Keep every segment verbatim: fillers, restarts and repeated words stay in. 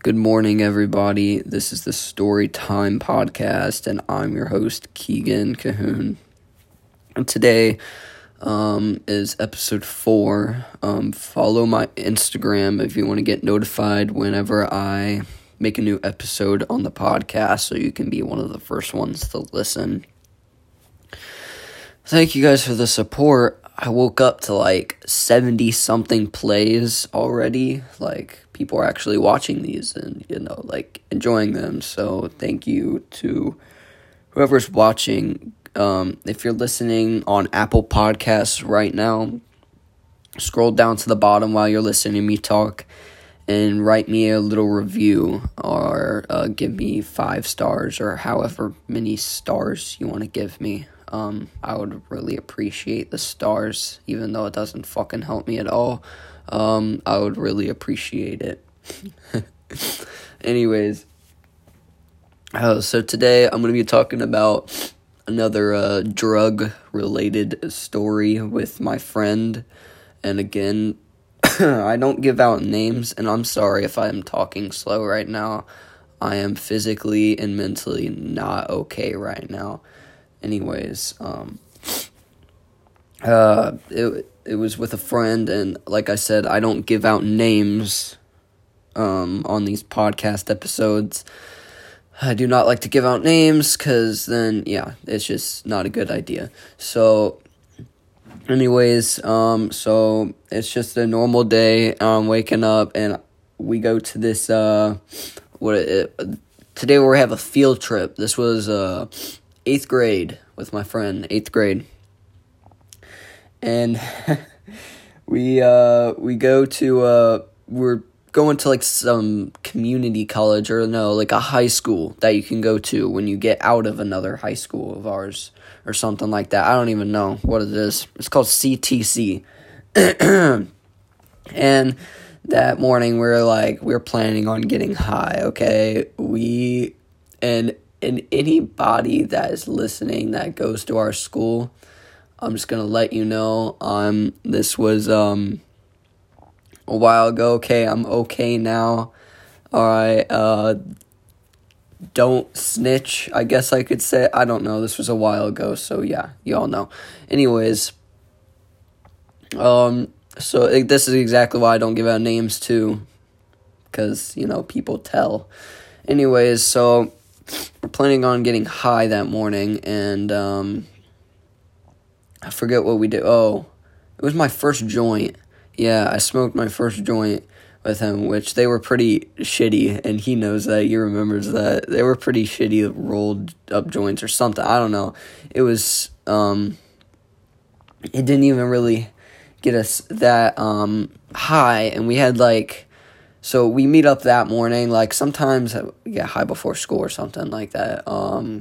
Good morning, everybody. This is the Story Time Podcast, and I'm your host, Keegan Cahoon. And today um, is episode four. Um, follow my Instagram if you want to get notified whenever I make a new episode on the podcast, so you can be one of the first ones to listen. Thank you guys for the support. I woke up to like seventy-something plays already. Like, people are actually watching these and, you know, like, enjoying them. So, thank you to whoever's watching. Um, if you're listening on Apple Podcasts right now, scroll down to the bottom while you're listening to me talk and write me a little review or uh, give me five stars or however many stars you want to give me. Um, I would really appreciate the stars, even though it doesn't fucking help me at all. Um, I would really appreciate it. Anyways, uh, so today I'm going to be talking about another uh, drug-related story with my friend. And again, I don't give out names, and I'm sorry if I'm talking slow right now. I am physically and mentally not okay right now. Anyways, um, uh, it, it was with a friend, and like I said, I don't give out names, um, on these podcast episodes. I do not like to give out names, cause then, yeah, it's just not a good idea. So, anyways, um, so, it's just a normal day. I'm waking up, and we go to this, uh, what, it, today we have a field trip. This was, uh, eighth grade with my friend, eighth grade. And we uh we go to uh we're going to like some community college or no, like a high school that you can go to when you get out of another high school of ours or something like that. I don't even know what it is. It's called C T C. And that morning we we're like we we're planning on getting high, okay? We and And anybody that is listening that goes to our school, I'm just going to let you know, um, this was, um, a while ago, okay, I'm okay now, alright, uh, don't snitch, I guess I could say, I don't know, this was a while ago, so yeah, y'all know. Anyways, um, so this is exactly why I don't give out names too, because, you know, people tell. Anyways, so we're planning on getting high that morning, and, um, I forget what we did. Oh, it was my first joint. Yeah, I smoked my first joint with him, which they were pretty shitty, and he knows that, he remembers that. They were pretty shitty rolled up joints or something, I don't know. It was, um, it didn't even really get us that, um, high, and we had, like, so we meet up that morning, like, sometimes we get high before school or something like that, um,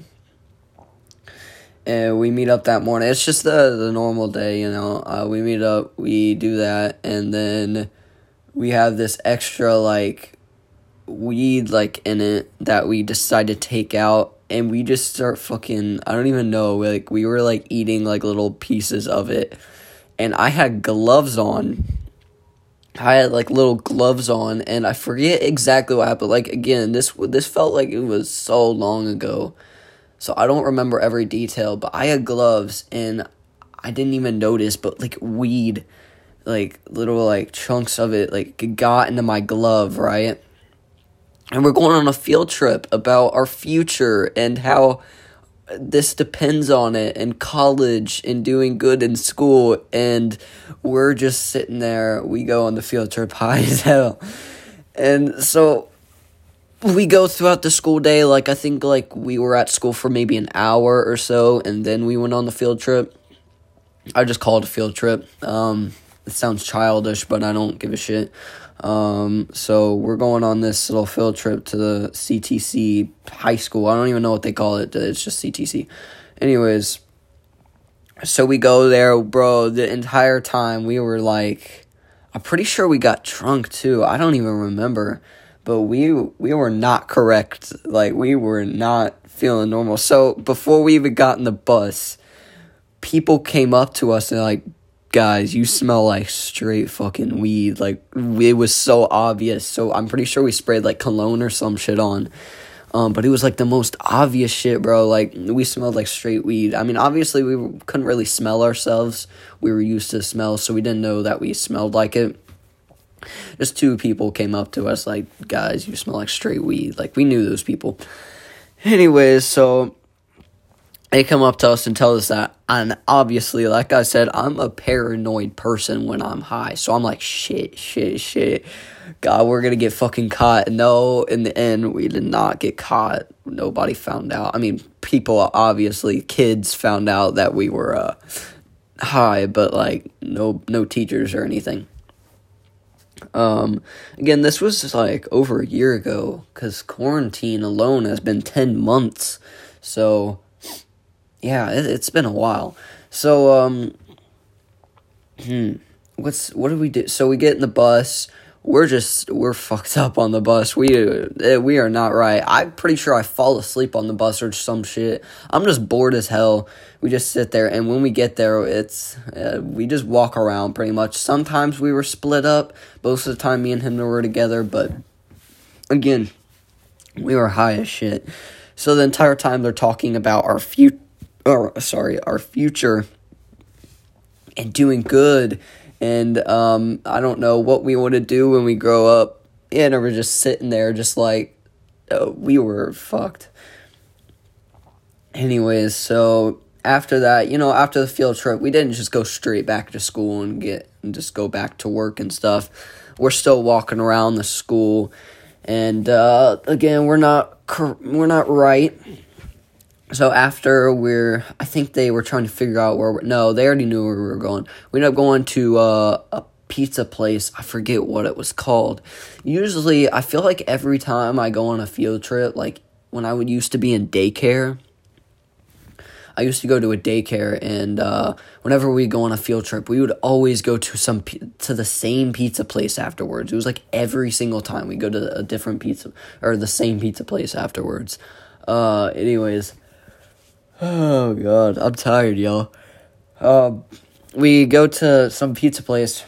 and we meet up that morning. It's just the, the normal day, you know, uh, we meet up, we do that, and then we have this extra, like, weed, like, in it that we decide to take out, and we just start fucking, I don't even know, like, we were, like, eating, like, little pieces of it, and I had gloves on. I had, like, little gloves on, and I forget exactly what happened. Like, again, this this felt like it was so long ago, so I don't remember every detail, but I had gloves, and I didn't even notice, but, like, weed, like, little, like, chunks of it, like, got into my glove, right? And we're going on a field trip about our future and how this depends on it, and college, and doing good in school, and we're just sitting there, we go on the field trip high as hell, and so, we go throughout the school day, like, I think, like, we were at school for maybe an hour or so, and then we went on the field trip. I just call it a field trip. Um, it sounds childish, but I don't give a shit. Um, so we're going on this little field trip to the C T C high school. I don't even know what they call it. It's just C T C. Anyways, so we go there, bro. The entire time we were like, I'm pretty sure we got drunk too. I don't even remember, but we we were not correct. Like, we were not feeling normal. So before we even got in the bus, people came up to us and like guys, you smell like straight fucking weed. Like, it was so obvious. So I'm pretty sure we sprayed like cologne or some shit on. Um, but it was like the most obvious shit, bro. Like, we smelled like straight weed. I mean, obviously we couldn't really smell ourselves. We were used to smell, so we didn't know that we smelled like it. Just two people came up to us like, guys, you smell like straight weed. Like, we knew those people. Anyways, so they come up to us and tell us that. And obviously, like I said, I'm a paranoid person when I'm high. So I'm like, shit, shit, shit. God, we're going to get fucking caught. No, in the end, we did not get caught. Nobody found out. I mean, people, obviously, kids found out that we were uh, high, but, like, no no teachers or anything. Um, again, this was, like, over a year ago, because quarantine alone has been ten months. So, yeah, it, it's been a while. So, um, hmm, what's, what did we do? So, we get in the bus. We're just, we're fucked up on the bus. We we are not right. I'm pretty sure I fall asleep on the bus or some shit. I'm just bored as hell. We just sit there, and when we get there, it's, uh, we just walk around pretty much. Sometimes we were split up. Most of the time, me and him were together, but again, we were high as shit. So the entire time, they're talking about our future, or sorry, our future, and doing good. And, um, I don't know what we want to do when we grow up. And we're just sitting there just like, uh, we were fucked. Anyways, so after that, you know, after the field trip, we didn't just go straight back to school and get, and just go back to work and stuff. We're still walking around the school. And, uh, again, we're not, we're not right. So after we're, I think they were trying to figure out where we're, no, they already knew where we were going. We ended up going to uh, a pizza place. I forget what it was called. Usually, I feel like every time I go on a field trip, like when I would used to be in daycare, I used to go to a daycare, and uh, whenever we go on a field trip, we would always go to some to the same pizza place afterwards. It was like every single time we go to a different pizza, or the same pizza place afterwards. Uh, anyways. Oh, God, I'm tired, y'all. Um, we go to some pizza place,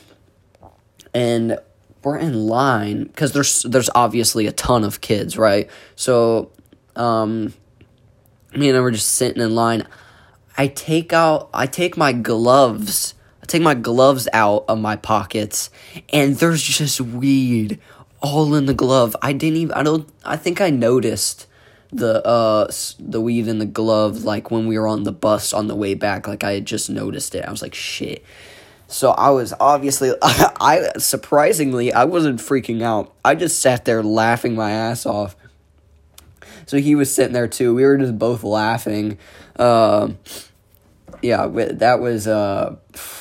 and we're in line, because there's, there's obviously a ton of kids, right? So, um, me and I were just sitting in line. I take out, I take my gloves, I take my gloves out of my pockets, and there's just weed all in the glove. I didn't even, I don't, I think I noticed the uh the weed in the glove like when we were on the bus on the way back. Like, I had just noticed it. I was like, shit. So I was obviously I surprisingly I wasn't freaking out. I just sat there laughing my ass off. So he was sitting there too. We were just both laughing. Uh, yeah, that was uh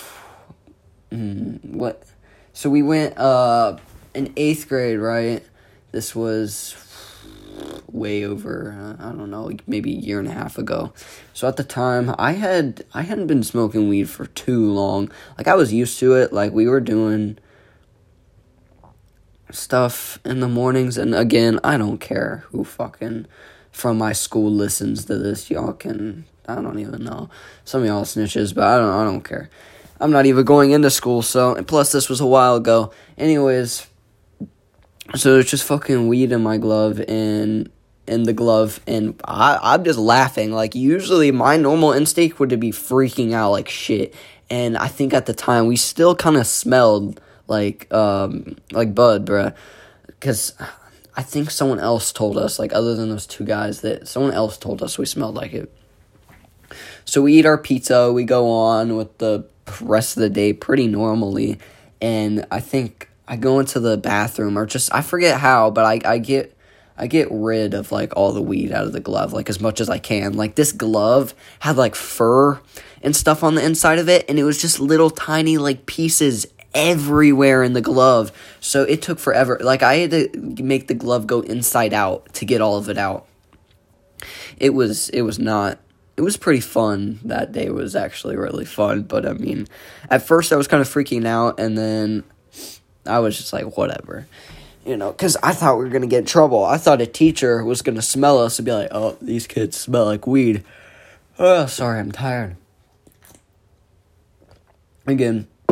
what so we went uh in eighth grade, right? This was way over, uh, I don't know, like maybe a year and a half ago. So at the time, I had, I hadn't been smoking weed for too long. Like, I was used to it. Like, we were doing stuff in the mornings, and again, I don't care who fucking from my school listens to this. Y'all can, I don't even know. Some of y'all snitches, but I don't, I don't care. I'm not even going into school, so, and plus this was a while ago. Anyways, so there's just fucking weed in my glove, and in the glove, and I, I'm just laughing. Like, usually my normal instinct would be freaking out like shit, and I think at the time we still kind of smelled like, um, like bud, bruh, because I think someone else told us, like, other than those two guys, that someone else told us we smelled like it. So we eat our pizza, we go on with the rest of the day pretty normally, and I think I go into the bathroom, or just, I forget how, but I, I get, I get rid of, like, all the weed out of the glove, like, as much as I can. Like, this glove had, like, fur and stuff on the inside of it, and it was just little tiny, like, pieces everywhere in the glove, so it took forever. Like, I had to make the glove go inside out to get all of it out. It was, it was not, it was pretty fun. That day was actually really fun, but, I mean, at first I was kind of freaking out, and then I was just like, whatever. You know, because I thought we were going to get in trouble. I thought a teacher was going to smell us and be like, oh, these kids smell like weed. Oh, sorry, I'm tired. Again,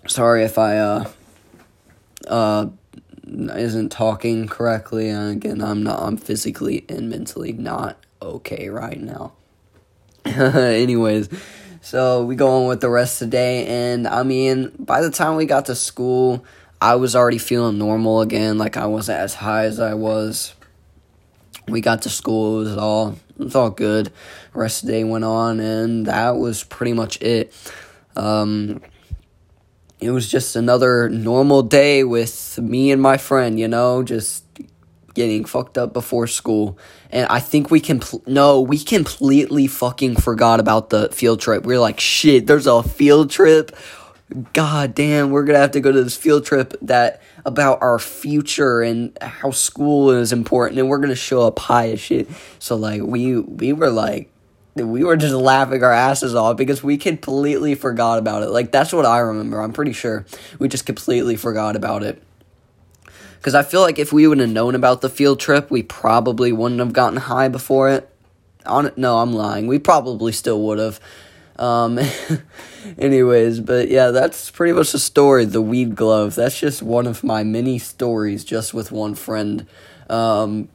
sorry if I, uh, uh, isn't talking correctly. And again, I'm not, I'm physically and mentally not okay right now. Anyways, so we go on with the rest of the day, and I mean, by the time we got to school, I was already feeling normal again, like I wasn't as high as I was. We got to school, it was all, it was all good. The rest of the day went on, and that was pretty much it. Um, it was just another normal day with me and my friend, you know, just getting fucked up before school. And I think we can, compl- no, we completely fucking forgot about the field trip. We were like, shit, there's a field trip? God damn, we're gonna have to go to this field trip that, about our future and how school is important, and we're gonna show up high as shit. So, like, we, we were like, we were just laughing our asses off because we completely forgot about it. Like, that's what I remember. I'm pretty sure we just completely forgot about it. Because I feel like if we would have known about the field trip, we probably wouldn't have gotten high before it. On No, I'm lying. We probably still would have. Um, anyways, but yeah, that's pretty much the story, the weed glove. That's just one of my many stories just with one friend. Um,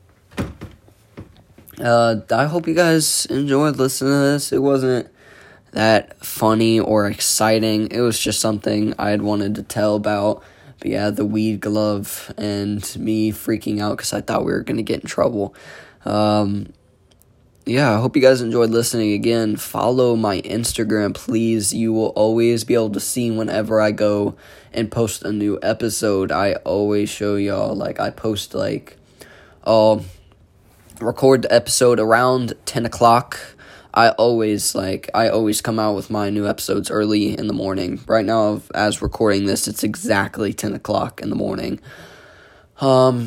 uh, I hope you guys enjoyed listening to this. It wasn't that funny or exciting. It was just something I had wanted to tell about. But yeah, the weed glove and me freaking out because I thought we were going to get in trouble. Um, yeah, I hope you guys enjoyed listening again. Follow my Instagram, please. You will always be able to see whenever I go and post a new episode. I always show y'all, like, I post, like, I'll record the episode around ten o'clock. I always, like, I always come out with my new episodes early in the morning. Right now, as recording this, it's exactly ten o'clock in the morning. Um,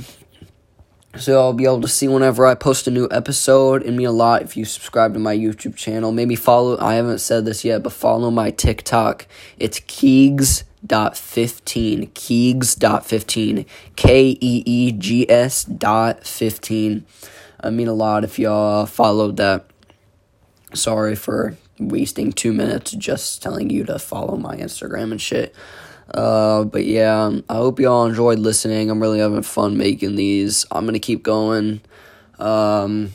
so I'll be able to see whenever I post a new episode. It'd mean a lot if you subscribe to my YouTube channel. Maybe follow, I haven't said this yet, but follow my TikTok. It's Keegs dot fifteen. Keegs dot fifteen. K E E G S dot fifteen. I mean a lot if y'all followed that. Sorry for wasting two minutes just telling you to follow my Instagram and shit. Uh, but yeah, I hope y'all enjoyed listening. I'm really having fun making these. I'm gonna keep going. Um,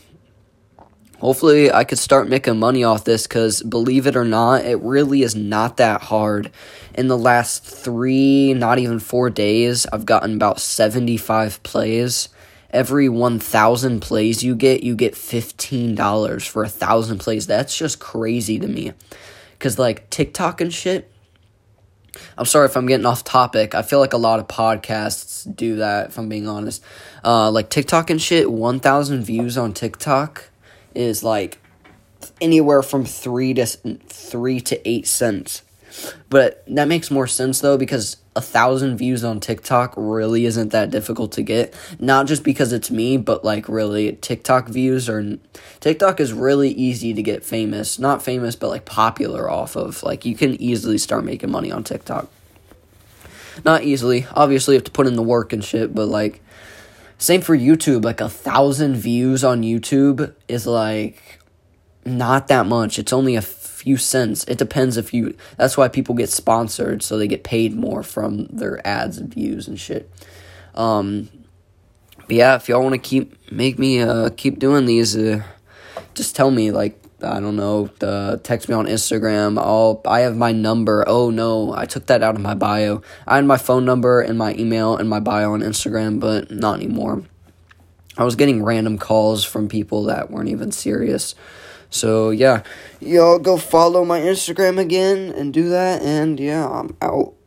hopefully I could start making money off this, because believe it or not, it really is not that hard. In the last three, not even four days, I've gotten about seventy-five plays. Every one thousand plays you get, you get fifteen dollars for one thousand plays. That's just crazy to me. Because, like, TikTok and shit, I'm sorry if I'm getting off topic. I feel like a lot of podcasts do that, if I'm being honest. Uh, like, TikTok and shit, one thousand views on TikTok is, like, anywhere from three to three to eight cents. But that makes more sense, though, because a thousand views on TikTok really isn't that difficult to get. Not just because it's me, but, like, really, TikTok views are... TikTok is really easy to get famous. Not famous, but, like, popular off of. Like, you can easily start making money on TikTok. Not easily. Obviously, you have to put in the work and shit, but, like... Same for YouTube. Like, a thousand views on YouTube is, like, not that much. It's only a few cents. It depends if you... That's why people get sponsored, so they get paid more from their ads and views and shit. Um, but yeah, if y'all want to keep... Make me, uh, keep doing these, uh, just tell me, like, I don't know, uh, text me on Instagram. I'll, I have my number. Oh, no, I took that out of my bio. I had my phone number and my email and my bio on Instagram, but not anymore. I was getting random calls from people that weren't even serious. So, yeah, y'all go follow my Instagram again and do that, and, yeah, I'm out.